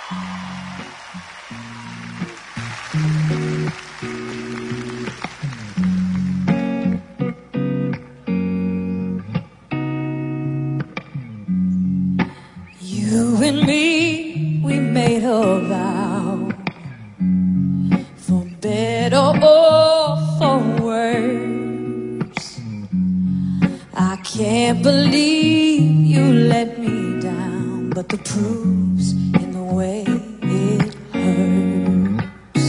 You and me, we made a vow, for better or for worse. I can't believe you let me down, but the proof's in the way it hurts.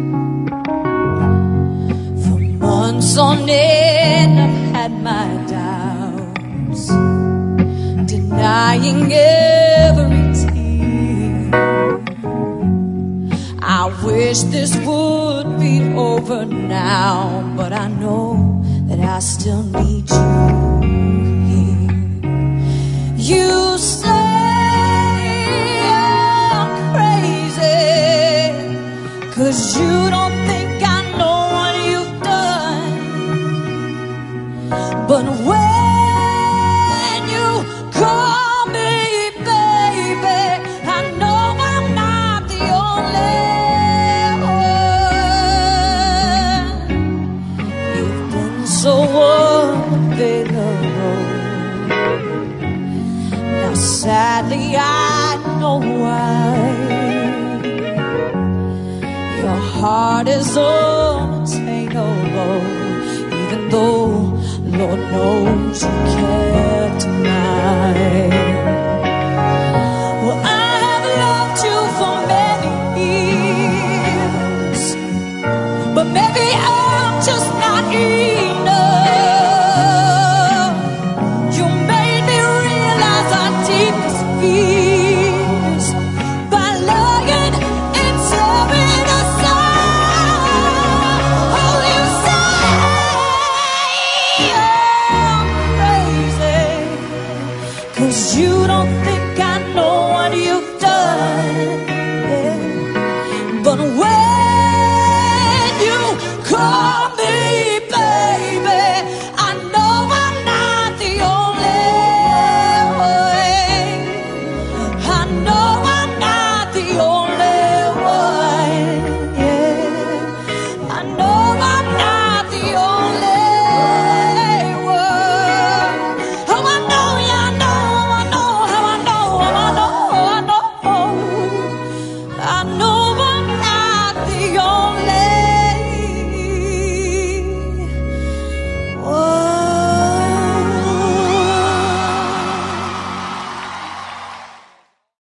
For months on end, I've had my doubts, denying every tear. I wish this would be over now, but I know that I still need you here. You say I'm crazy, 'cause you don't think I know what you've done. But when you call me baby, I know I'm not the only one. You've been so unavailable. Now sadly I know why. Your heart is unattainable, even though Lord knows you kept mine. Well, I have loved you for many years, but maybe I'm just not enough. You made me realize our deepest fears by lying and tearing us apart. Oh, you say I'm crazy, 'cause you don't think I know what you've done. Yeah. But when you call me baby, I know I'm not the only one. I know